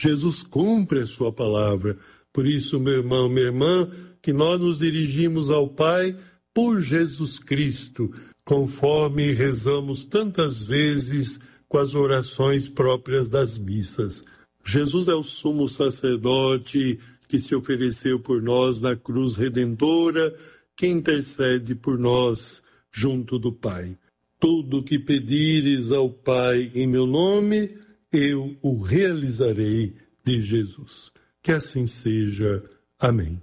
Jesus cumpre a sua palavra. Por isso, meu irmão, minha irmã, que nós nos dirigimos ao Pai por Jesus Cristo, conforme rezamos tantas vezes com as orações próprias das missas. Jesus é o sumo sacerdote que se ofereceu por nós na cruz redentora, que intercede por nós junto do Pai. Tudo que pedires ao Pai em meu nome, eu o realizarei, diz Jesus. Que assim seja. Amém.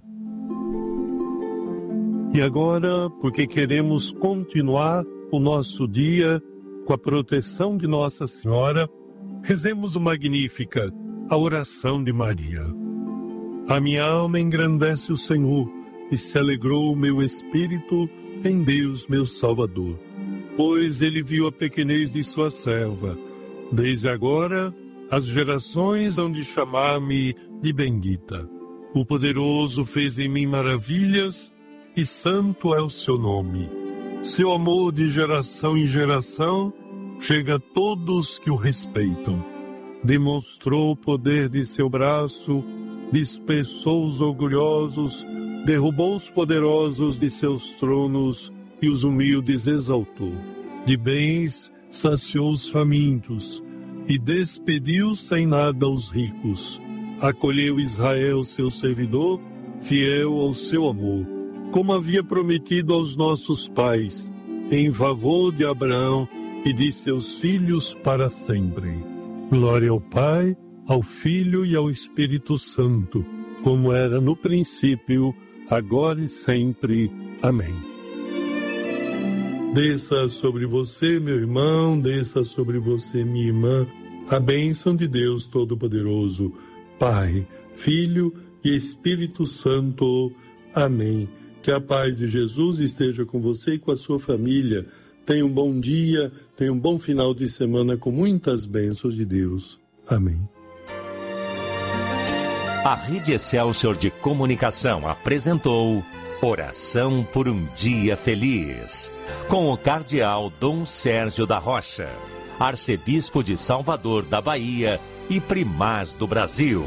E agora, porque queremos continuar o nosso dia com a proteção de Nossa Senhora, rezemos o Magnífica, a oração de Maria. A minha alma engrandece o Senhor, e se alegrou o meu espírito em Deus, meu Salvador. Pois ele viu a pequenez de sua serva. Desde agora, as gerações hão de chamar-me de bendita. O Poderoso fez em mim maravilhas, e santo é o seu nome. Seu amor de geração em geração chega a todos que o respeitam. Demonstrou o poder de seu braço, dispersou os orgulhosos, derrubou os poderosos de seus tronos e os humildes exaltou. De bens saciou os famintos e despediu sem nada os ricos. Acolheu Israel, seu servidor, fiel ao seu amor, como havia prometido aos nossos pais, em favor de Abraão e de seus filhos para sempre. Glória ao Pai, ao Filho e ao Espírito Santo, como era no princípio, agora e sempre. Amém. Desça sobre você, meu irmão, desça sobre você, minha irmã, a bênção de Deus Todo-Poderoso, Pai, Filho e Espírito Santo. Amém. Que a paz de Jesus esteja com você e com a sua família. Tenha um bom dia, tenha um bom final de semana com muitas bênçãos de Deus. Amém. A Rede Excelsior de Comunicação apresentou Oração por um Dia Feliz, com o cardeal Dom Sérgio da Rocha, arcebispo de Salvador da Bahia e primaz do Brasil.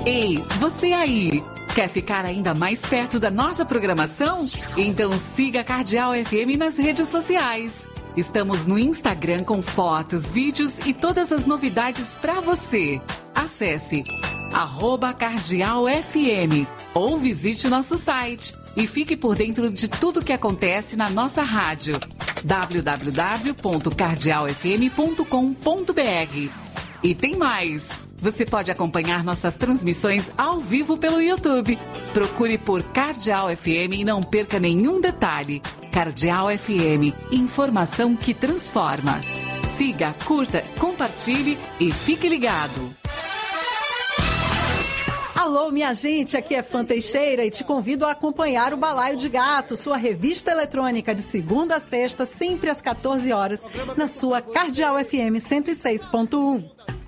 Ei, você aí! Quer ficar ainda mais perto da nossa programação? Então siga a Cardeal FM nas redes sociais. Estamos no Instagram com fotos, vídeos e todas as novidades para você. Acesse @cardealfm ou visite nosso site e fique por dentro de tudo que acontece na nossa rádio. www.cardealfm.com.br. E tem mais! Você pode acompanhar nossas transmissões ao vivo pelo YouTube. Procure por Cardeal FM e não perca nenhum detalhe. Cardeal FM, informação que transforma. Siga, curta, compartilhe e fique ligado. Alô, minha gente, aqui é Fã Teixeira e te convido a acompanhar o Balaio de Gato, sua revista eletrônica de segunda a sexta, sempre às 14 horas, na sua Cardeal FM 106.1.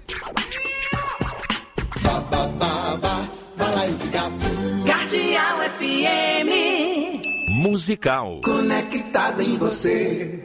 Balaio de Gato. Cardeal FM. Musical. Conectada em você.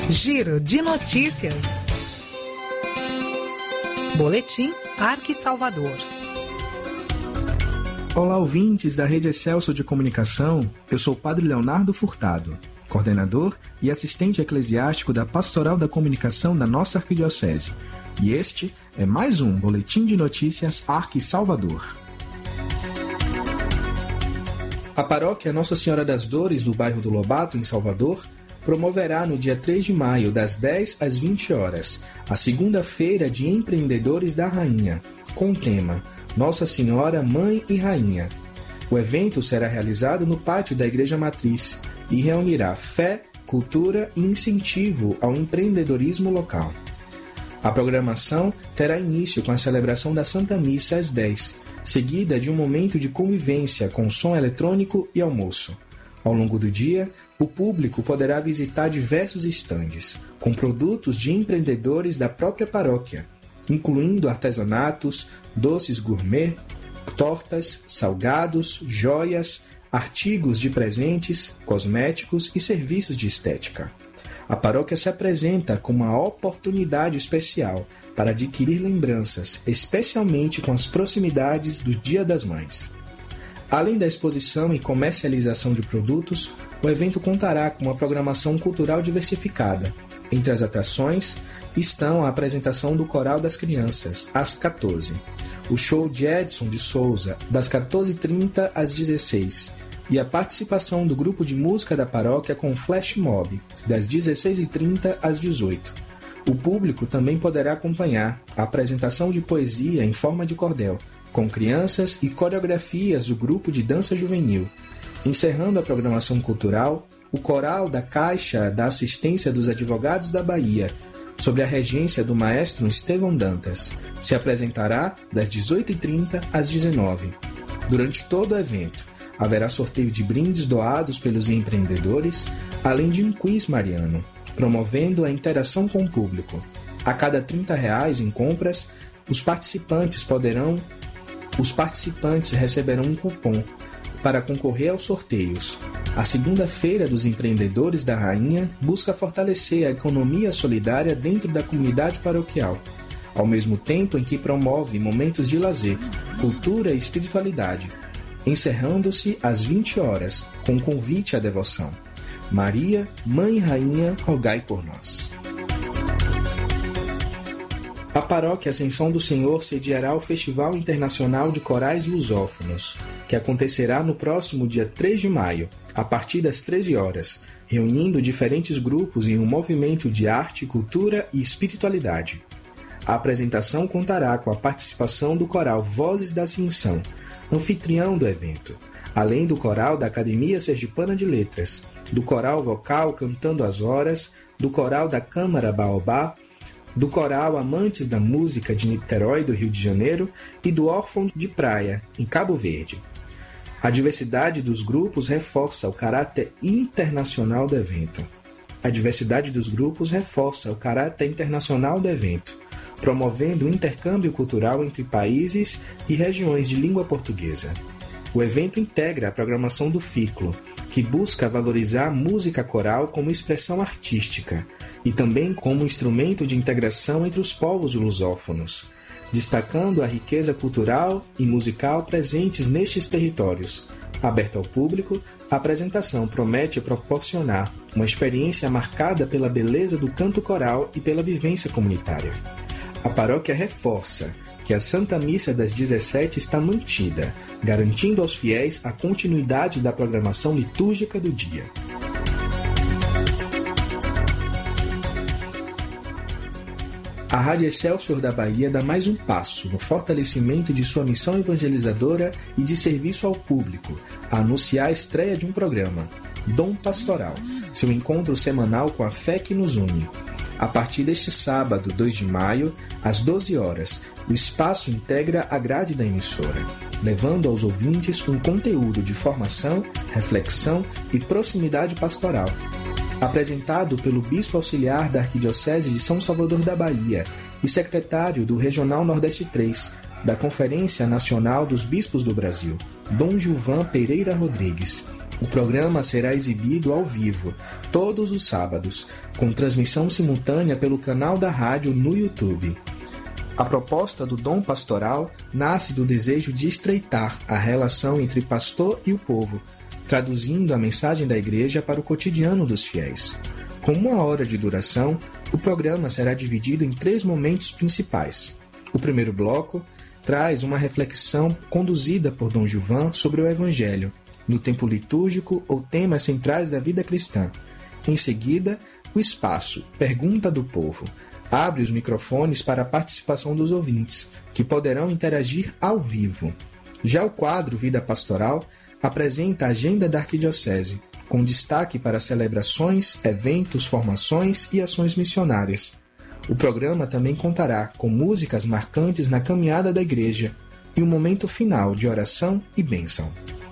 Giro de notícias. Boletim Arqui-Salvador. Olá, ouvintes da Rede Excelsior de Comunicação. Eu sou o Padre Leonardo Furtado, coordenador e assistente eclesiástico da Pastoral da Comunicação da nossa Arquidiocese. E este é mais um Boletim de Notícias Arqui-Salvador. A paróquia Nossa Senhora das Dores, do bairro do Lobato, em Salvador, promoverá no dia 3 de maio, das 10 às 20 horas, a segunda-feira de Empreendedores da Rainha, com o tema Nossa Senhora, Mãe e Rainha. O evento será realizado no pátio da Igreja Matriz e reunirá fé, cultura e incentivo ao empreendedorismo local. A programação terá início com a celebração da Santa Missa às 10, seguida de um momento de convivência com som eletrônico e almoço. Ao longo do dia, o público poderá visitar diversos estandes, com produtos de empreendedores da própria paróquia, incluindo artesanatos, doces gourmet, tortas, salgados, joias, artigos de presentes, cosméticos e serviços de estética. A paróquia se apresenta como uma oportunidade especial para adquirir lembranças, especialmente com as proximidades do Dia das Mães. Além da exposição e comercialização de produtos, o evento contará com uma programação cultural diversificada. Entre as atrações estão a apresentação do Coral das Crianças, às 14, o show de Edson de Souza, das 14h30 às 16h, e a participação do grupo de música da paróquia com Flash Mob, das 16h30 às 18h. O público também poderá acompanhar a apresentação de poesia em forma de cordel, com crianças e coreografias do grupo de dança juvenil. Encerrando a programação cultural, o Coral da Caixa da Assistência dos Advogados da Bahia, sob a regência do maestro Estevão Dantas, se apresentará das 18h30 às 19h. Durante todo o evento, haverá sorteio de brindes doados pelos empreendedores, além de um quiz mariano, promovendo a interação com o público. A cada R$30 em compras, os participantes receberão um cupom para concorrer aos sorteios. A Segunda-feira dos Empreendedores da Rainha busca fortalecer a economia solidária dentro da comunidade paroquial, ao mesmo tempo em que promove momentos de lazer, cultura e espiritualidade, encerrando-se às 20 horas, com convite à devoção. Maria, Mãe e Rainha, rogai por nós. A Paróquia Ascensão do Senhor sediará o Festival Internacional de Corais Lusófonos, que acontecerá no próximo dia 3 de maio, a partir das 13 horas, reunindo diferentes grupos em um movimento de arte, cultura e espiritualidade. A apresentação contará com a participação do coral Vozes da Ascensão, anfitrião do evento, além do coral da Academia Sergipana de Letras, do coral vocal Cantando as Horas, do coral da Câmara Baobá, do coral Amantes da Música de Niterói, do Rio de Janeiro, e do Órfão de Praia, em Cabo Verde. A diversidade dos grupos reforça o caráter internacional do evento. Promovendo o intercâmbio cultural entre países e regiões de língua portuguesa. O evento integra a programação do FICLO, que busca valorizar a música coral como expressão artística e também como instrumento de integração entre os povos lusófonos, destacando a riqueza cultural e musical presentes nestes territórios. Aberta ao público, a apresentação promete proporcionar uma experiência marcada pela beleza do canto coral e pela vivência comunitária. A paróquia reforça que a Santa Missa das 17 está mantida, garantindo aos fiéis a continuidade da programação litúrgica do dia. A Rádio Excelsior da Bahia dá mais um passo no fortalecimento de sua missão evangelizadora e de serviço ao público, a anunciar a estreia de um programa, Dom Pastoral, seu encontro semanal com a fé que nos une. A partir deste sábado, 2 de maio, às 12 horas, o espaço integra a grade da emissora, levando aos ouvintes um conteúdo de formação, reflexão e proximidade pastoral. Apresentado pelo Bispo Auxiliar da Arquidiocese de São Salvador da Bahia e secretário do Regional Nordeste 3, da Conferência Nacional dos Bispos do Brasil, Dom Gilvan Pereira Rodrigues, O programa será exibido ao vivo, todos os sábados, com transmissão simultânea pelo canal da rádio no YouTube. A proposta do Dom Pastoral nasce do desejo de estreitar a relação entre pastor e o povo, traduzindo a mensagem da Igreja para o cotidiano dos fiéis. Com 1 hora de duração, o programa será dividido em 3 momentos principais. O primeiro bloco traz uma reflexão conduzida por Dom Gilvan sobre o Evangelho, no tempo litúrgico ou temas centrais da vida cristã. Em seguida, o espaço Pergunta do Povo abre os microfones para a participação dos ouvintes, que poderão interagir ao vivo. Já o quadro Vida Pastoral apresenta a agenda da Arquidiocese, com destaque para celebrações, eventos, formações e ações missionárias. O programa também contará com músicas marcantes na caminhada da Igreja e um momento final de oração e bênção.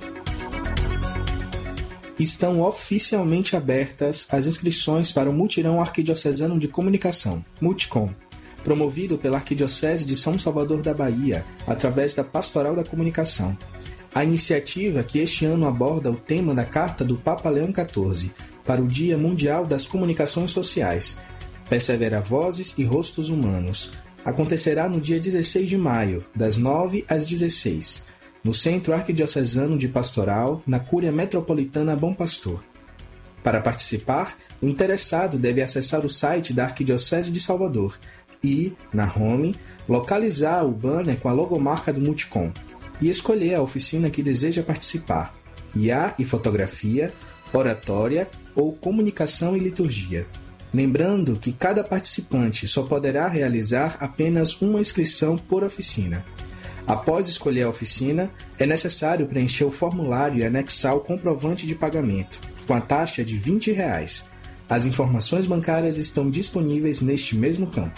Estão oficialmente abertas as inscrições para o Mutirão Arquidiocesano de Comunicação, Multicom, promovido pela Arquidiocese de São Salvador da Bahia, através da Pastoral da Comunicação. A iniciativa, que este ano aborda o tema da Carta do Papa Leão XIV para o Dia Mundial das Comunicações Sociais, Persevera Vozes e Rostos Humanos, acontecerá no dia 16 de maio, das 9 às 16, no Centro Arquidiocesano de Pastoral, na Cúria Metropolitana Bom Pastor. Para participar, o interessado deve acessar o site da Arquidiocese de Salvador e, na home, localizar o banner com a logomarca do Multicom e escolher a oficina que deseja participar: IA e fotografia, oratória ou comunicação e liturgia. Lembrando que cada participante só poderá realizar apenas uma inscrição por oficina. Após escolher a oficina, é necessário preencher o formulário e anexar o comprovante de pagamento, com a taxa de R$ 20. As informações bancárias estão disponíveis neste mesmo campo.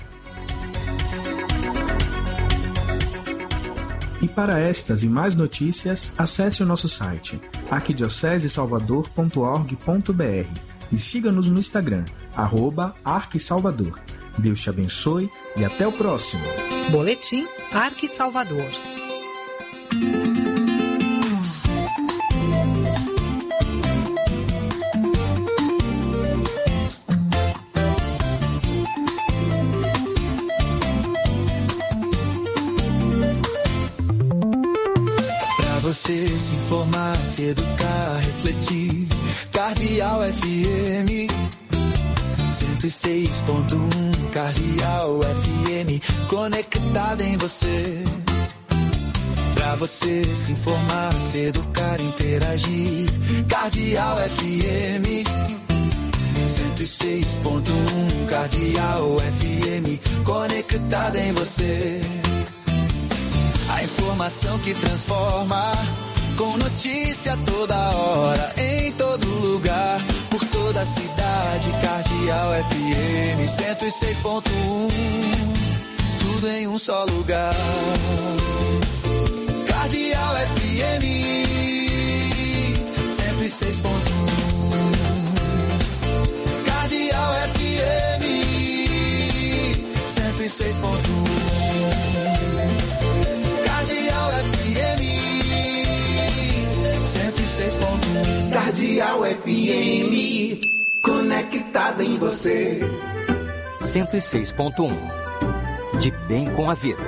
E para estas e mais notícias, acesse o nosso site arquidiocesesalvador.org.br e siga-nos no Instagram, @arquisalvador. Deus te abençoe e até o próximo. Boletim Arquisalvador. Pra você se informar, se educar, refletir, Cardeal FM 106.1, Cardeal FM, conectada em você. Pra você se informar, se educar, interagir, Cardeal FM 106.1, Cardeal FM, conectada em você. A informação que transforma, com notícia toda hora, em todo lugar, por toda a cidade. Cardeal FM 106.1, tudo em um só lugar. Cardeal FM 106.1, Cardeal FM 106.1, Cardeal FM 106.1. Cardeal FM, conectada em você. 106.1. De bem com a vida.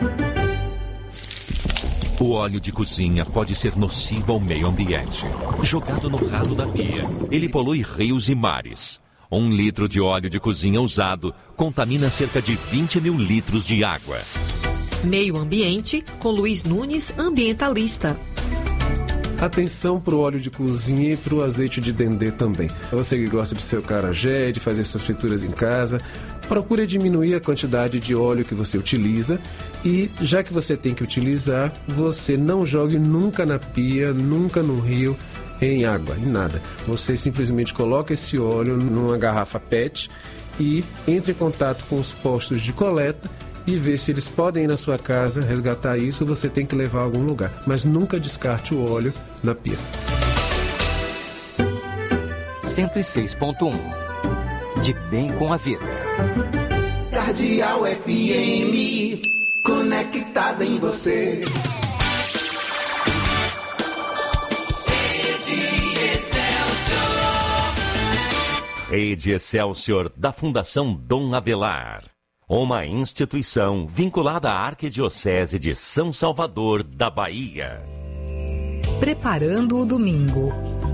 O óleo de cozinha pode ser nocivo ao meio ambiente. Jogado no ralo da pia, ele polui rios e mares. 1 litro de óleo de cozinha usado contamina cerca de 20 mil litros de água. Meio Ambiente, com Luiz Nunes, ambientalista. Atenção para o óleo de cozinha e para o azeite de dendê também. Você que gosta de seu acarajé, de fazer suas frituras em casa, procure diminuir a quantidade de óleo que você utiliza e, já que você tem que utilizar, você não jogue nunca na pia, nunca no rio, em água, em nada. Você simplesmente coloca esse óleo numa garrafa PET e entre em contato com os postos de coleta e ver se eles podem ir na sua casa resgatar isso, ou você tem que levar a algum lugar. Mas nunca descarte o óleo na pia. 106.1. De bem com a vida. Cardeal FM, conectada em você. Rede Rede Excelsior da Fundação Dom Avelar. Uma instituição vinculada à Arquidiocese de São Salvador, da Bahia. Preparando o domingo.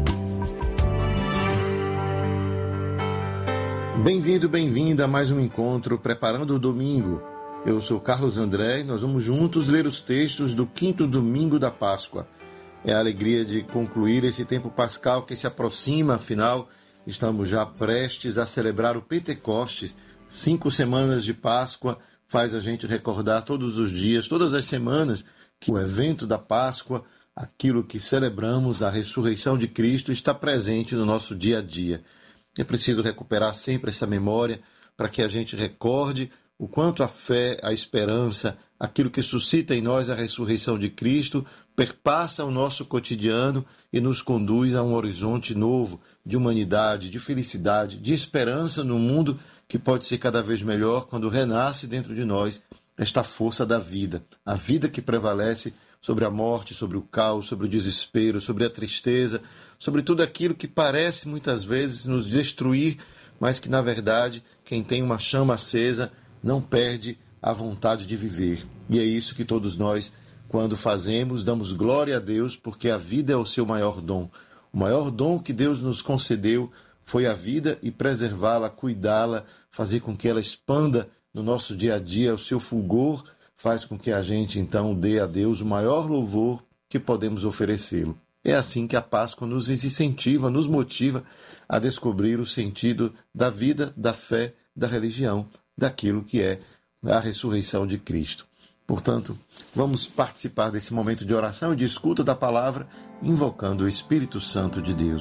Bem-vindo, bem-vinda a mais um encontro Preparando o Domingo. Eu sou Carlos André e nós vamos juntos ler os textos do 5º domingo da Páscoa. É a alegria de concluir esse tempo pascal que se aproxima, afinal, estamos já prestes a celebrar o Pentecostes. 5 semanas de Páscoa faz a gente recordar todos os dias, todas as semanas, que o evento da Páscoa, aquilo que celebramos, a ressurreição de Cristo, está presente no nosso dia a dia. É preciso recuperar sempre essa memória para que a gente recorde o quanto a fé, a esperança, aquilo que suscita em nós a ressurreição de Cristo, perpassa o nosso cotidiano e nos conduz a um horizonte novo de humanidade, de felicidade, de esperança no mundo que pode ser cada vez melhor quando renasce dentro de nós esta força da vida, a vida que prevalece sobre a morte, sobre o caos, sobre o desespero, sobre a tristeza, sobre tudo aquilo que parece muitas vezes nos destruir, mas que na verdade quem tem uma chama acesa não perde a vontade de viver. E é isso que todos nós, quando fazemos, damos glória a Deus, porque a vida é o seu maior dom. O maior dom que Deus nos concedeu foi a vida e preservá-la, cuidá-la, fazer com que ela expanda no nosso dia a dia, o seu fulgor faz com que a gente então dê a Deus o maior louvor que podemos oferecê-lo. É assim que a Páscoa nos incentiva, nos motiva a descobrir o sentido da vida, da fé, da religião, daquilo que é a ressurreição de Cristo. Portanto, vamos participar desse momento de oração e de escuta da palavra, invocando o Espírito Santo de Deus.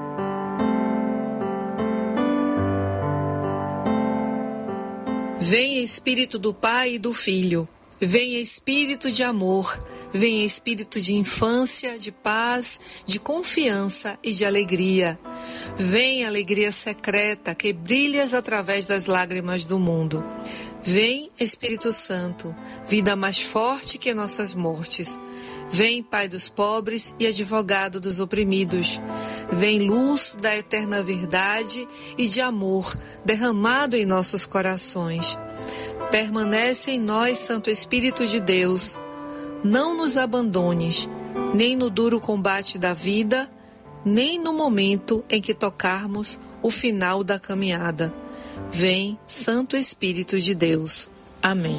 Venha Espírito do Pai e do Filho, venha Espírito de amor, venha Espírito de infância, de paz, de confiança e de alegria. Venha alegria secreta que brilhas através das lágrimas do mundo. Vem Espírito Santo, vida mais forte que nossas mortes. Vem Pai dos pobres e advogado dos oprimidos. Vem luz da eterna verdade e de amor derramado em nossos corações. Permanece em nós, Santo Espírito de Deus. Não nos abandones, nem no duro combate da vida, nem no momento em que tocarmos o final da caminhada. Vem, Santo Espírito de Deus. Amém.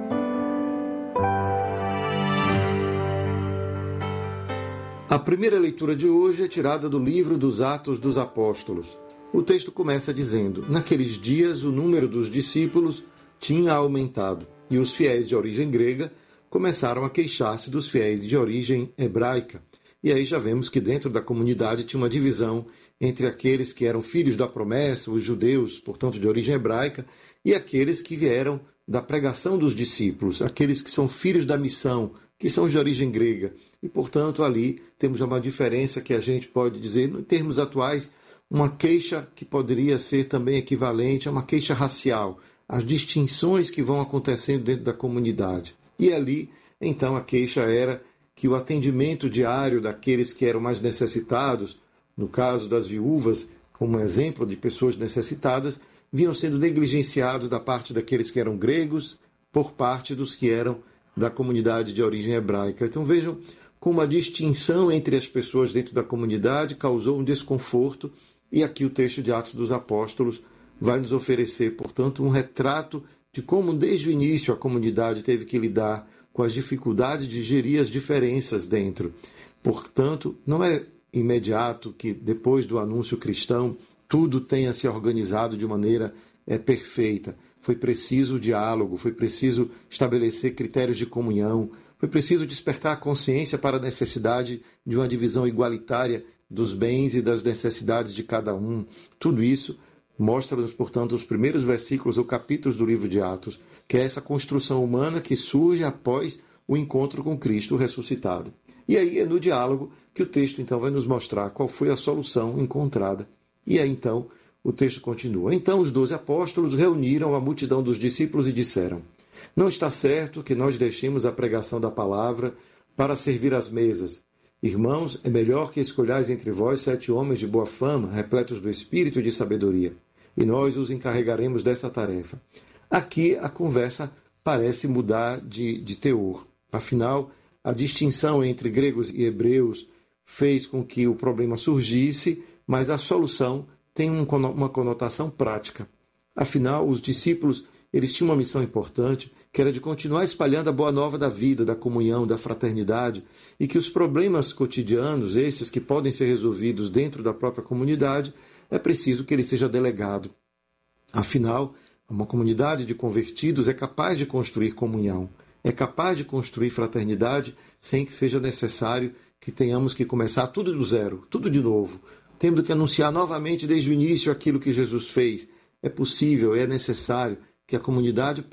A primeira leitura de hoje é tirada do livro dos Atos dos Apóstolos. O texto começa dizendo: naqueles dias o número dos discípulos tinha aumentado, e os fiéis de origem grega começaram a queixar-se dos fiéis de origem hebraica. E aí já vemos que dentro da comunidade tinha uma divisão entre aqueles que eram filhos da promessa, os judeus, portanto de origem hebraica, e aqueles que vieram da pregação dos discípulos, aqueles que são filhos da missão, que são de origem grega. E, portanto, ali temos uma diferença que a gente pode dizer, em termos atuais, uma queixa que poderia ser também equivalente a uma queixa racial, as distinções que vão acontecendo dentro da comunidade. E ali, então, a queixa era que o atendimento diário daqueles que eram mais necessitados, no caso das viúvas, como exemplo de pessoas necessitadas, vinham sendo negligenciados da parte daqueles que eram gregos, por parte dos que eram da comunidade de origem hebraica. Então vejam como a distinção entre as pessoas dentro da comunidade causou um desconforto, e aqui o texto de Atos dos Apóstolos vai nos oferecer, portanto, um retrato de como desde o início a comunidade teve que lidar com as dificuldades de gerir as diferenças dentro. Portanto, não é imediato que depois do anúncio cristão tudo tenha se organizado de maneira perfeita. Foi preciso diálogo, foi preciso estabelecer critérios de comunhão, foi preciso despertar a consciência para a necessidade de uma divisão igualitária dos bens e das necessidades de cada um. Tudo isso mostra-nos, portanto, os primeiros versículos ou capítulos do livro de Atos, que é essa construção humana que surge após o encontro com Cristo ressuscitado. E aí é no diálogo que o texto, então, vai nos mostrar qual foi a solução encontrada. E aí, então, o texto continua. Então os 12 apóstolos reuniram a multidão dos discípulos e disseram: não está certo que nós deixemos a pregação da palavra para servir às mesas. Irmãos, é melhor que escolhais entre vós 7 homens de boa fama, repletos do espírito e de sabedoria, e nós os encarregaremos dessa tarefa. Aqui a conversa parece mudar de teor. Afinal, a distinção entre gregos e hebreus fez com que o problema surgisse, mas a solução tem uma conotação prática. Afinal, os discípulos eles tinham uma missão importante, que era de continuar espalhando a boa nova da vida, da comunhão, da fraternidade, e que os problemas cotidianos, esses que podem ser resolvidos dentro da própria comunidade, é preciso que ele seja delegado. Afinal, uma comunidade de convertidos é capaz de construir comunhão, é capaz de construir fraternidade sem que seja necessário que tenhamos que começar tudo do zero, tudo de novo. Temos que anunciar novamente desde o início aquilo que Jesus fez. É possível, é necessário que a comunidade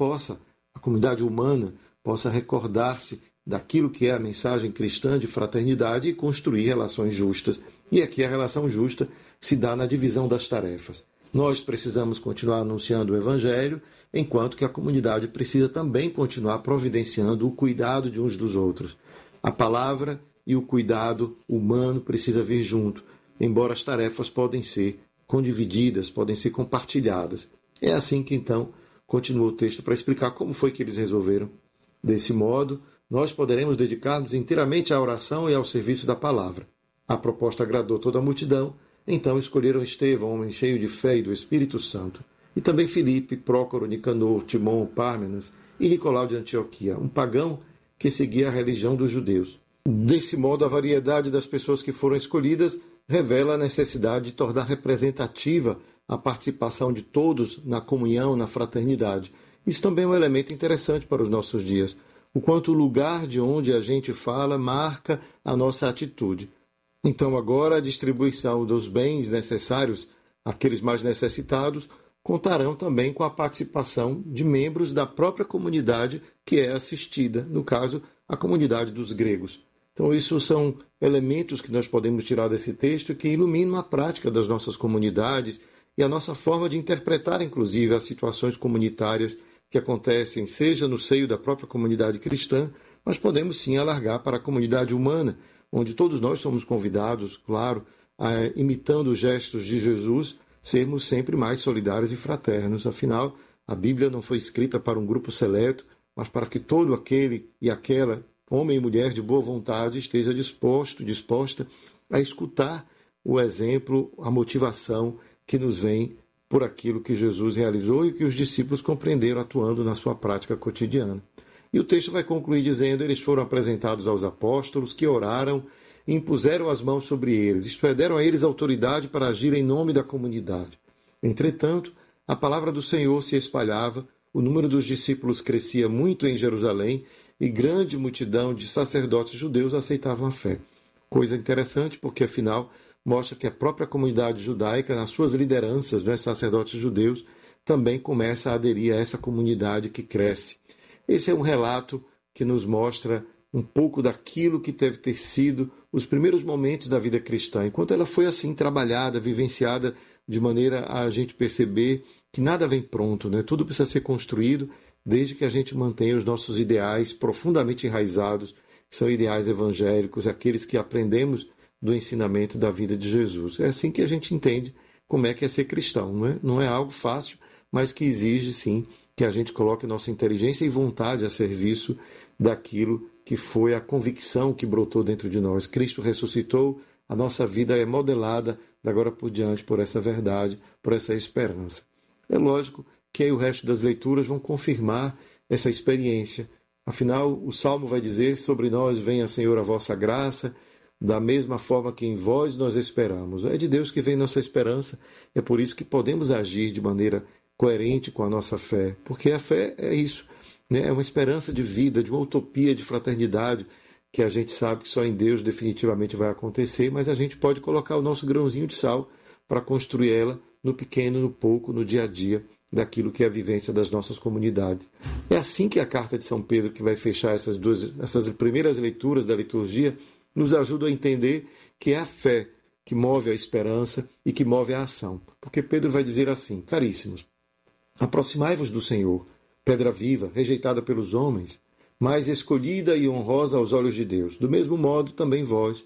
humana, possa recordar-se daquilo que é a mensagem cristã de fraternidade e construir relações justas. E aqui a relação justa se dá na divisão das tarefas. Nós precisamos continuar anunciando o Evangelho, enquanto que a comunidade precisa também continuar providenciando o cuidado de uns dos outros. A palavra e o cuidado humano precisa vir junto, embora as tarefas podem ser condivididas, podem ser compartilhadas. É assim que, então, continua o texto para explicar como foi que eles resolveram. Desse modo, nós poderemos dedicar-nos inteiramente à oração e ao serviço da palavra. A proposta agradou toda a multidão, então escolheram Estevão, homem cheio de fé e do Espírito Santo, e também Filipe, Prócoro, Nicanor, Timon, Pármenas e Nicolau de Antioquia, um pagão que seguia a religião dos judeus. Desse modo, a variedade das pessoas que foram escolhidas revela a necessidade de tornar representativa a participação de todos na comunhão, na fraternidade. Isso também é um elemento interessante para os nossos dias, o quanto o lugar de onde a gente fala marca a nossa atitude. Então agora a distribuição dos bens necessários àqueles mais necessitados contarão também com a participação de membros da própria comunidade que é assistida, no caso, a comunidade dos gregos. Então isso são elementos que nós podemos tirar desse texto que iluminam a prática das nossas comunidades e a nossa forma de interpretar, inclusive, as situações comunitárias que acontecem, seja no seio da própria comunidade cristã, mas podemos sim alargar para a comunidade humana, onde todos nós somos convidados, claro, imitando os gestos de Jesus, sermos sempre mais solidários e fraternos. Afinal, a Bíblia não foi escrita para um grupo seleto, mas para que todo aquele e aquela, homem e mulher de boa vontade, esteja disposta a escutar o exemplo, a motivação que nos vem por aquilo que Jesus realizou e que os discípulos compreenderam atuando na sua prática cotidiana. E o texto vai concluir dizendo: eles foram apresentados aos apóstolos, que oraram e impuseram as mãos sobre eles, isto é, deram a eles autoridade para agir em nome da comunidade. Entretanto, a palavra do Senhor se espalhava, o número dos discípulos crescia muito em Jerusalém e grande multidão de sacerdotes judeus aceitavam a fé. Coisa interessante, porque afinal mostra que a própria comunidade judaica, nas suas lideranças, sacerdotes judeus, também começa a aderir a essa comunidade que cresce. Esse é um relato que nos mostra um pouco daquilo que deve ter sido os primeiros momentos da vida cristã, enquanto ela foi assim trabalhada, vivenciada, de maneira a gente perceber que nada vem pronto, Tudo precisa ser construído, desde que a gente mantenha os nossos ideais profundamente enraizados, que são ideais evangélicos, aqueles que aprendemos do ensinamento da vida de Jesus. É assim que a gente entende como é que é ser cristão. Não é algo fácil, mas que exige, sim, que a gente coloque nossa inteligência e vontade a serviço daquilo que foi a convicção que brotou dentro de nós. Cristo ressuscitou, a nossa vida é modelada de agora por diante por essa verdade, por essa esperança. É lógico que aí o resto das leituras vão confirmar essa experiência. Afinal, o Salmo vai dizer: sobre nós venha, Senhor, a vossa graça, da mesma forma que em vós nós esperamos. É de Deus que vem nossa esperança, é por isso que podemos agir de maneira coerente com a nossa fé, porque a fé é isso, é uma esperança de vida, de uma utopia de fraternidade, que a gente sabe que só em Deus definitivamente vai acontecer, mas a gente pode colocar o nosso grãozinho de sal para construir ela no pequeno, no pouco, no dia a dia, daquilo que é a vivência das nossas comunidades. É assim que a carta de São Pedro, que vai fechar essas primeiras leituras da liturgia, nos ajuda a entender que é a fé que move a esperança e que move a ação. Porque Pedro vai dizer assim: caríssimos, aproximai-vos do Senhor, pedra viva, rejeitada pelos homens, mas escolhida e honrosa aos olhos de Deus. Do mesmo modo, também vós,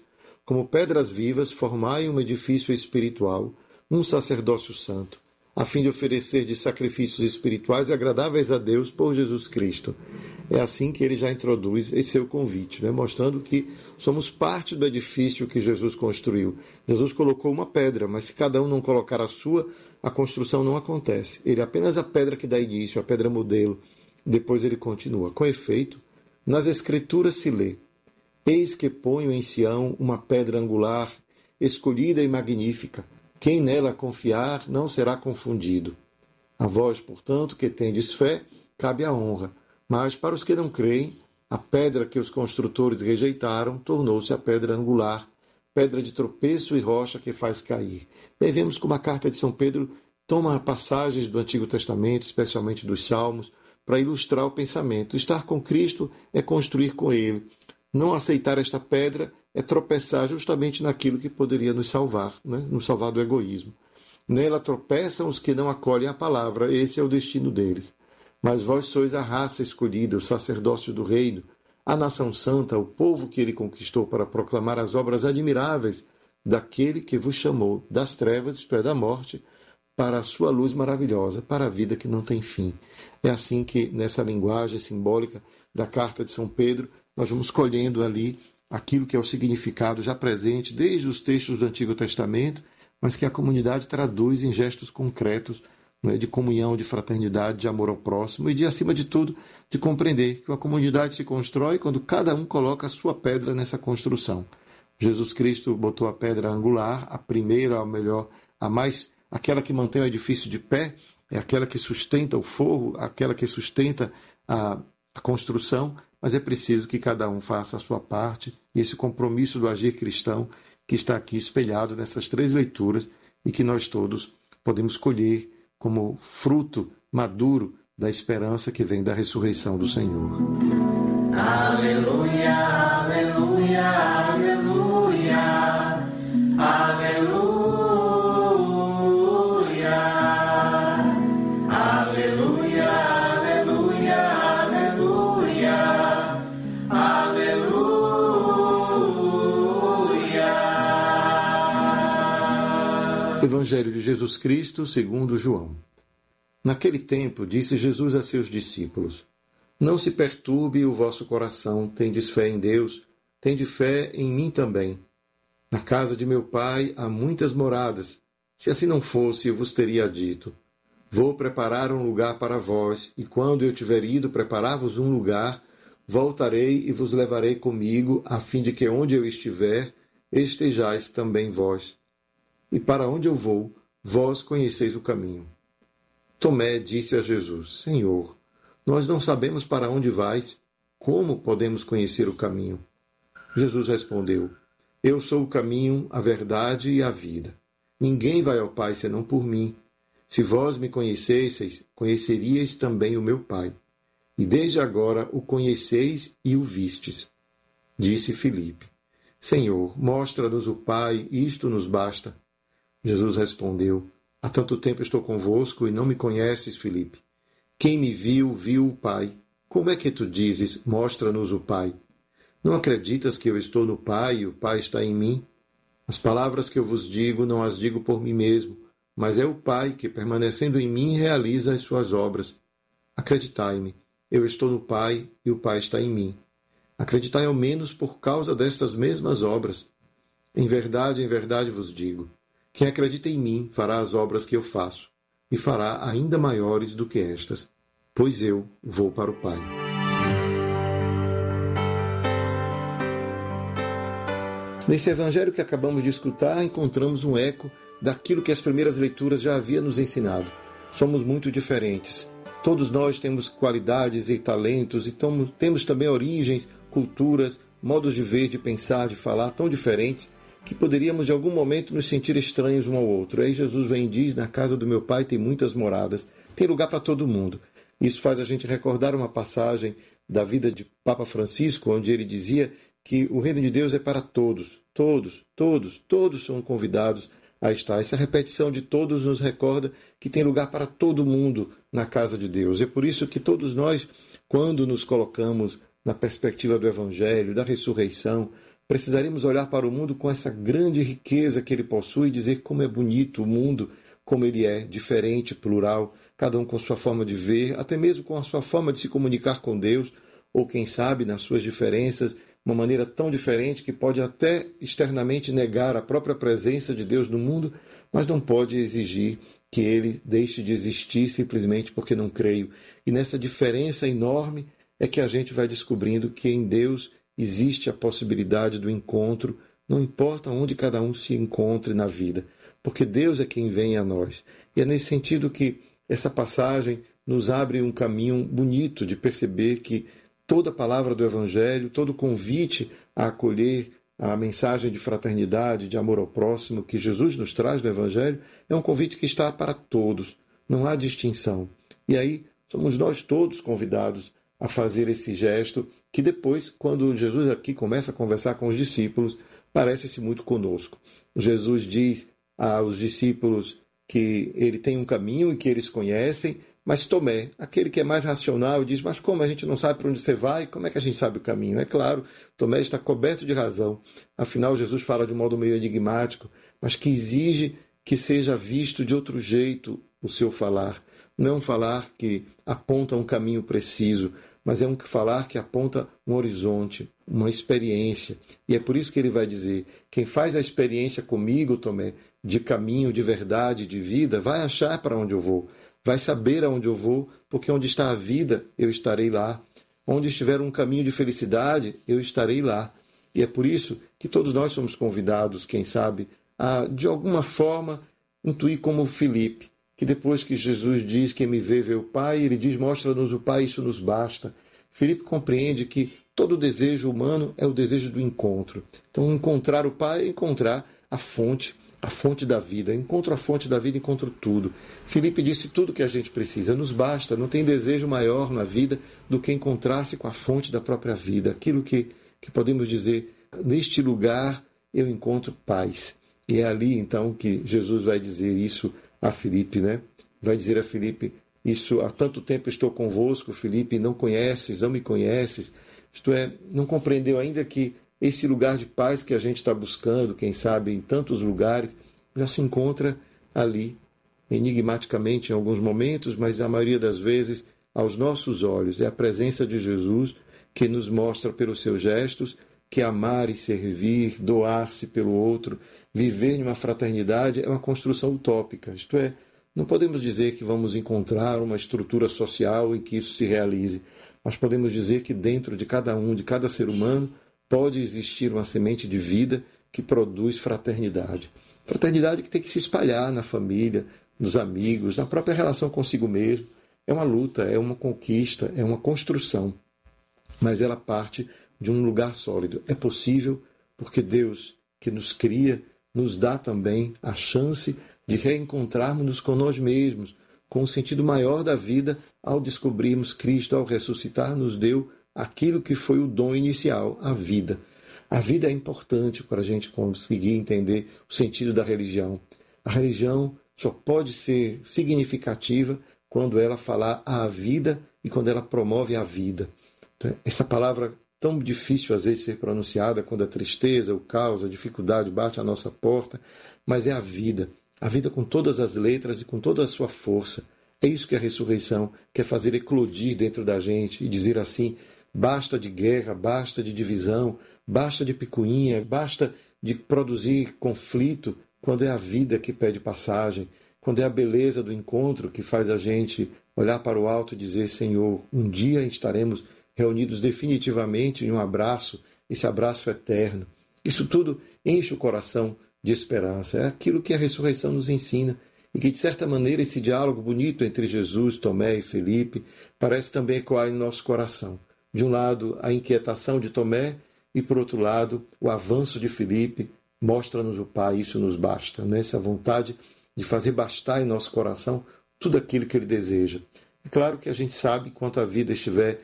como pedras vivas, formai um edifício espiritual, um sacerdócio santo, a fim de oferecer de sacrifícios espirituais agradáveis a Deus por Jesus Cristo. É assim que ele já introduz esse seu convite, mostrando que somos parte do edifício que Jesus construiu. Jesus colocou uma pedra, mas se cada um não colocar a sua, a construção não acontece. Ele é apenas a pedra que dá início, a pedra modelo. Depois ele continua. Com efeito, nas Escrituras se lê: eis que ponho em Sião uma pedra angular, escolhida e magnífica. Quem nela confiar não será confundido. A vós, portanto, que tendes fé, cabe a honra. Mas para os que não creem, a pedra que os construtores rejeitaram tornou-se a pedra angular, pedra de tropeço e rocha que faz cair. Bem, vemos como a carta de São Pedro toma passagens do Antigo Testamento, especialmente dos Salmos, para ilustrar o pensamento. Estar com Cristo é construir com Ele. Não aceitar esta pedra é tropeçar justamente naquilo que poderia nos salvar, nos salvar do egoísmo. Nela tropeçam os que não acolhem a palavra, esse é o destino deles. Mas vós sois a raça escolhida, o sacerdócio do reino, a nação santa, o povo que ele conquistou para proclamar as obras admiráveis daquele que vos chamou das trevas, isto é, da morte, para a sua luz maravilhosa, para a vida que não tem fim. É assim que, nessa linguagem simbólica da carta de São Pedro, nós vamos colhendo ali aquilo que é o significado já presente desde os textos do Antigo Testamento, mas que a comunidade traduz em gestos concretos, de comunhão, de fraternidade, de amor ao próximo e de, acima de tudo, de compreender que uma comunidade se constrói quando cada um coloca a sua pedra nessa construção. Jesus Cristo botou a pedra angular, a primeira, a melhor, a mais, aquela que mantém o edifício de pé, é aquela que sustenta o forro, aquela que sustenta a construção, mas é preciso que cada um faça a sua parte, e esse compromisso do agir cristão que está aqui espelhado nessas 3 leituras e que nós todos podemos colher como fruto maduro da esperança que vem da ressurreição do Senhor. Aleluia, aleluia, aleluia, aleluia, aleluia, aleluia, aleluia, aleluia. Evangelho de Jesus Cristo segundo João. Naquele tempo, disse Jesus a seus discípulos: não se perturbe o vosso coração, tendes fé em Deus, tende fé em mim também. Na casa de meu Pai há muitas moradas. Se assim não fosse, eu vos teria dito: vou preparar um lugar para vós, e quando eu tiver ido preparar-vos um lugar, voltarei e vos levarei comigo, a fim de que onde eu estiver, estejais também vós. E para onde eu vou, vós conheceis o caminho. Tomé disse a Jesus: Senhor, nós não sabemos para onde vais, como podemos conhecer o caminho? Jesus respondeu: eu sou o caminho, a verdade e a vida. Ninguém vai ao Pai senão por mim. Se vós me conhecesseis, conheceríeis também o meu Pai. E desde agora o conheceis e o vistes. Disse Filipe: Senhor, mostra-nos o Pai, isto nos basta. Jesus respondeu: há tanto tempo estou convosco e não me conheces, Filipe. Quem me viu, viu o Pai. Como é que tu dizes: mostra-nos o Pai? Não acreditas que eu estou no Pai e o Pai está em mim? As palavras que eu vos digo não as digo por mim mesmo, mas é o Pai que, permanecendo em mim, realiza as suas obras. Acreditai-me, eu estou no Pai e o Pai está em mim. Acreditai ao menos por causa destas mesmas obras. Em verdade vos digo: quem acredita em mim fará as obras que eu faço, e fará ainda maiores do que estas, pois eu vou para o Pai. Nesse evangelho que acabamos de escutar, encontramos um eco daquilo que as primeiras leituras já haviam nos ensinado. Somos muito diferentes. Todos nós temos qualidades e talentos, e temos também origens, culturas, modos de ver, de pensar, de falar tão diferentes, que poderíamos de algum momento nos sentir estranhos um ao outro. Aí Jesus vem e diz: na casa do meu Pai tem muitas moradas, tem lugar para todo mundo. Isso faz a gente recordar uma passagem da vida de Papa Francisco, onde ele dizia que o reino de Deus é para todos. Todos são convidados a estar. Essa repetição de todos nos recorda que tem lugar para todo mundo na casa de Deus. É por isso que todos nós, quando nos colocamos na perspectiva do Evangelho, da ressurreição, Precisaríamos olhar para o mundo com essa grande riqueza que ele possui e dizer como é bonito o mundo, como ele é diferente, plural, cada um com sua forma de ver, até mesmo com a sua forma de se comunicar com Deus, ou quem sabe, nas suas diferenças, uma maneira tão diferente que pode até externamente negar a própria presença de Deus no mundo, mas não pode exigir que ele deixe de existir simplesmente porque não creio. E nessa diferença enorme é que a gente vai descobrindo que em Deus existe a possibilidade do encontro, não importa onde cada um se encontre na vida, porque Deus é quem vem a nós. E é nesse sentido que essa passagem nos abre um caminho bonito de perceber que toda a palavra do Evangelho, todo o convite a acolher a mensagem de fraternidade, de amor ao próximo que Jesus nos traz no Evangelho, é um convite que está para todos, não há distinção. E aí somos nós todos convidados a fazer esse gesto que depois, quando Jesus aqui começa a conversar com os discípulos, parece-se muito conosco. Jesus diz aos discípulos que ele tem um caminho e que eles conhecem, mas Tomé, aquele que é mais racional, diz, mas como a gente não sabe para onde você vai, como é que a gente sabe o caminho? É claro, Tomé está coberto de razão. Afinal, Jesus fala de um modo meio enigmático, mas que exige que seja visto de outro jeito o seu falar. Não é um falar que aponta um caminho preciso, mas é um falar que aponta um horizonte, uma experiência. E é por isso que ele vai dizer, quem faz a experiência comigo, Tomé, de caminho, de verdade, de vida, vai achar para onde eu vou. Vai saber aonde eu vou, porque onde está a vida, eu estarei lá. Onde estiver um caminho de felicidade, eu estarei lá. E é por isso que todos nós somos convidados, quem sabe, a, de alguma forma, intuir como Filipe, que depois que Jesus diz, quem me vê o Pai, ele diz, mostra-nos o Pai, isso nos basta. Filipe compreende que todo desejo humano é o desejo do encontro. Então, encontrar o Pai é encontrar a fonte da vida. Encontro a fonte da vida, encontro tudo. Filipe disse tudo que a gente precisa, nos basta, não tem desejo maior na vida do que encontrar-se com a fonte da própria vida. Aquilo que podemos dizer, neste lugar eu encontro paz. E é ali então que Jesus vai dizer isso a Filipe, né? Vai dizer a Filipe, isso há tanto tempo estou convosco, Filipe, não me conheces, isto é, não compreendeu ainda que esse lugar de paz que a gente está buscando, quem sabe em tantos lugares, já se encontra ali, enigmaticamente em alguns momentos, mas a maioria das vezes aos nossos olhos. É a presença de Jesus que nos mostra pelos seus gestos que amar e servir, doar-se pelo outro, viver em uma fraternidade é uma construção utópica. Isto é, não podemos dizer que vamos encontrar uma estrutura social em que isso se realize, mas podemos dizer que dentro de cada um, de cada ser humano, pode existir uma semente de vida que produz fraternidade. Fraternidade que tem que se espalhar na família, nos amigos, na própria relação consigo mesmo. É uma luta, é uma conquista, é uma construção. Mas ela parte de um lugar sólido. É possível porque Deus, que nos cria, nos dá também a chance de reencontrarmos-nos com nós mesmos, com um sentido maior da vida, ao descobrirmos Cristo, ao ressuscitar, nos deu aquilo que foi o dom inicial, a vida. A vida é importante para a gente conseguir entender o sentido da religião. A religião só pode ser significativa quando ela falar a vida e quando ela promove a vida. Então, essa palavra tão difícil às vezes ser pronunciada quando a tristeza, o caos, a dificuldade bate à nossa porta, mas é a vida com todas as letras e com toda a sua força. É isso que a ressurreição quer fazer eclodir dentro da gente e dizer assim, basta de guerra, basta de divisão, basta de picuinha, basta de produzir conflito, quando é a vida que pede passagem, quando é a beleza do encontro que faz a gente olhar para o alto e dizer, Senhor, um dia estaremos reunidos definitivamente em um abraço, esse abraço eterno. Isso tudo enche o coração de esperança. É aquilo que a ressurreição nos ensina e que, de certa maneira, esse diálogo bonito entre Jesus, Tomé e Filipe parece também ecoar em nosso coração. De um lado, a inquietação de Tomé e, por outro lado, o avanço de Filipe. Mostra-nos o Pai, isso nos basta. Né? Essa vontade de fazer bastar em nosso coração tudo aquilo que Ele deseja. É claro que a gente sabe, enquanto a vida estiver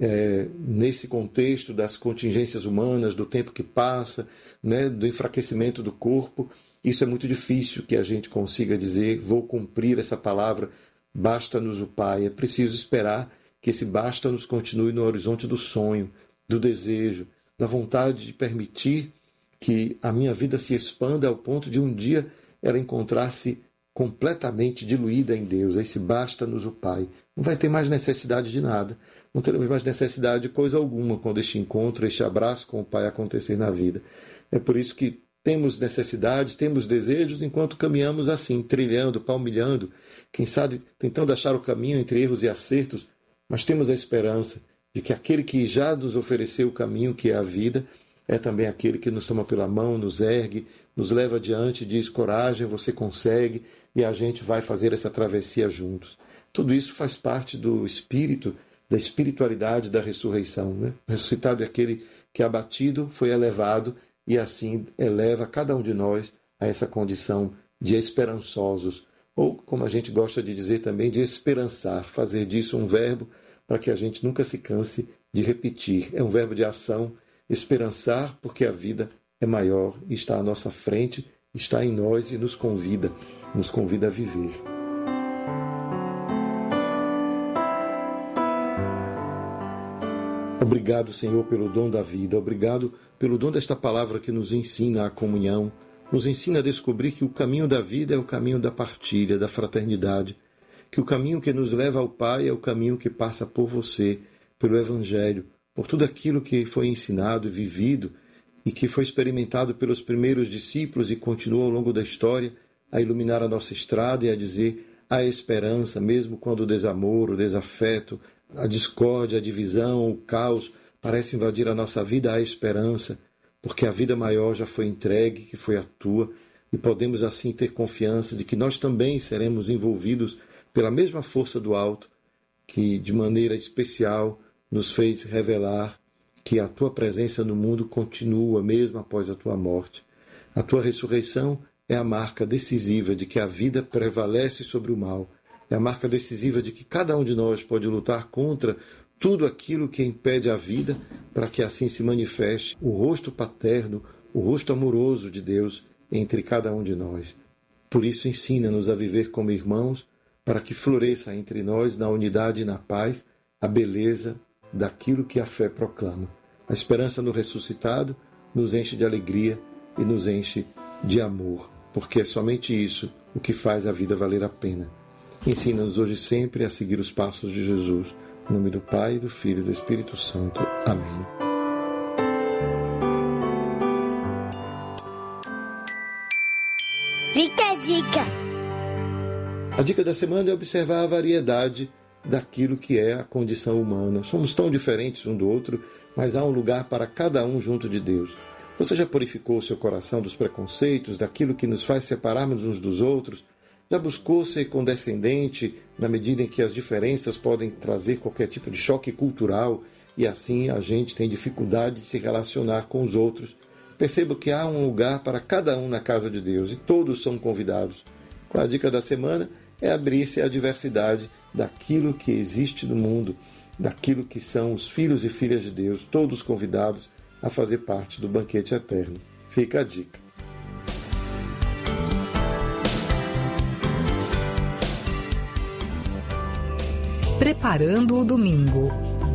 nesse contexto das contingências humanas, do tempo que passa, né, do enfraquecimento do corpo, isso é muito difícil que a gente consiga dizer, vou cumprir essa palavra, basta-nos o Pai. É preciso esperar que esse basta-nos continue no horizonte do sonho, do desejo, da vontade de permitir que a minha vida se expanda ao ponto de um dia ela encontrar-se completamente diluída em Deus. Aí se basta-nos o Pai. Não vai ter mais necessidade de nada. Não teremos mais necessidade de coisa alguma quando este encontro, este abraço com o Pai acontecer na vida. É por isso que temos necessidades, temos desejos, enquanto caminhamos assim, trilhando, palmilhando, quem sabe tentando achar o caminho entre erros e acertos, mas temos a esperança de que aquele que já nos ofereceu o caminho, que é a vida, é também aquele que nos toma pela mão, nos ergue, nos leva adiante, diz: coragem, você consegue, e a gente vai fazer essa travessia juntos. Tudo isso faz parte do espírito, da espiritualidade da ressurreição. Né? O ressuscitado é aquele que, abatido, foi elevado, e assim eleva cada um de nós a essa condição de esperançosos, ou, como a gente gosta de dizer também, de esperançar, fazer disso um verbo para que a gente nunca se canse de repetir. É um verbo de ação, esperançar, porque a vida é maior, está à nossa frente, está em nós e nos convida a viver. Obrigado, Senhor, pelo dom da vida. Obrigado pelo dom desta palavra que nos ensina a comunhão, nos ensina a descobrir que o caminho da vida é o caminho da partilha, da fraternidade, que o caminho que nos leva ao Pai é o caminho que passa por você, pelo Evangelho, por tudo aquilo que foi ensinado e vivido e que foi experimentado pelos primeiros discípulos e continua ao longo da história a iluminar a nossa estrada e a dizer: há esperança, mesmo quando o desamor, o desafeto, a discórdia, a divisão, o caos parece invadir a nossa vida. Há esperança, porque a vida maior já foi entregue, que foi a tua, e podemos assim ter confiança de que nós também seremos envolvidos pela mesma força do alto, que de maneira especial nos fez revelar que a tua presença no mundo continua mesmo após a tua morte. A tua ressurreição é a marca decisiva de que a vida prevalece sobre o mal. É a marca decisiva de que cada um de nós pode lutar contra tudo aquilo que impede a vida, para que assim se manifeste o rosto paterno, o rosto amoroso de Deus entre cada um de nós. Por isso, ensina-nos a viver como irmãos, para que floresça entre nós, na unidade e na paz, a beleza daquilo que a fé proclama. A esperança no ressuscitado nos enche de alegria e nos enche de amor, porque é somente isso o que faz a vida valer a pena. Ensina-nos hoje sempre a seguir os passos de Jesus. Em nome do Pai, do Filho e do Espírito Santo. Amém. Fica a dica. A dica da semana é observar a variedade daquilo que é a condição humana. Somos tão diferentes um do outro, mas há um lugar para cada um junto de Deus. Você já purificou o seu coração dos preconceitos, daquilo que nos faz separarmos uns dos outros? Já buscou ser condescendente na medida em que as diferenças podem trazer qualquer tipo de choque cultural e assim a gente tem dificuldade de se relacionar com os outros? Perceba que há um lugar para cada um na casa de Deus e todos são convidados. A dica da semana é abrir-se à diversidade daquilo que existe no mundo, daquilo que são os filhos e filhas de Deus, todos convidados a fazer parte do banquete eterno. Fica a dica. Preparando o domingo.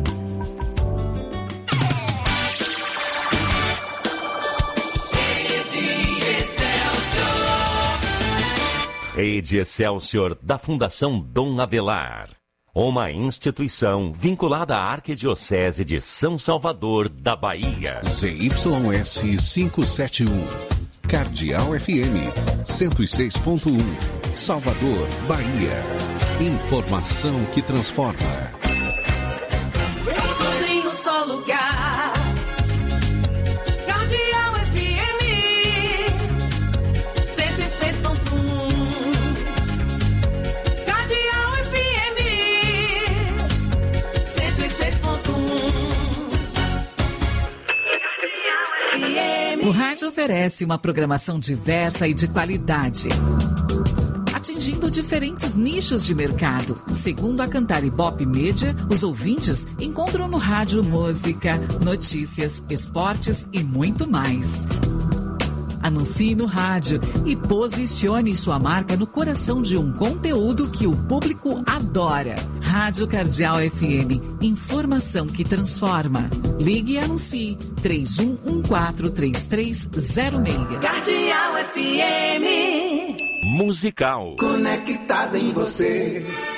Rede Excelsior da Fundação Dom Avelar. Uma instituição vinculada à Arquidiocese de São Salvador, da Bahia. ZYS 571. Cardeal FM 106.1. Salvador, Bahia. Informação que transforma. Tudo em um só lugar. Cardeal FM 106.1. Cardeal FM 106.1. O rádio oferece uma programação diversa e de qualidade, atingindo diferentes nichos de mercado. Segundo a Cantar Ibope Media, os ouvintes encontram no rádio música, notícias, esportes e muito mais. Anuncie no rádio e posicione sua marca no coração de um conteúdo que o público adora. Rádio Cardeal FM. Informação que transforma. Ligue e anuncie 31143306. Cardeal FM. Musical. Conectada em você.